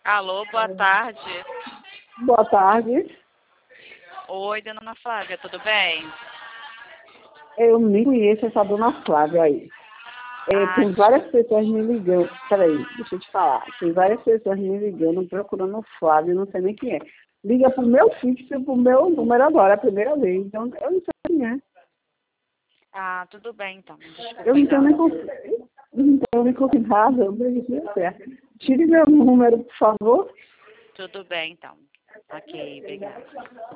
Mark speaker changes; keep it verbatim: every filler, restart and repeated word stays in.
Speaker 1: Alô, boa tarde.
Speaker 2: Boa tarde.
Speaker 1: Oi, dona Ana Flávia, tudo bem?
Speaker 2: Eu nem conheço essa dona Flávia aí. É,
Speaker 1: Ah,
Speaker 2: tem várias pessoas me ligando. Peraí, deixa eu te falar. Tem várias pessoas me ligando, procurando o Flávio, não sei nem quem é. Liga pro meu fixo, pro meu número agora, a primeira vez. Então, eu não sei quem é.
Speaker 1: Ah, tudo bem então. Desculpa
Speaker 2: Eu não tenho nem
Speaker 1: então.
Speaker 2: convidado. Não tenho nem convidado, eu não sei certo. Tire meu número, por favor.
Speaker 1: Tudo bem então. Ok, obrigada.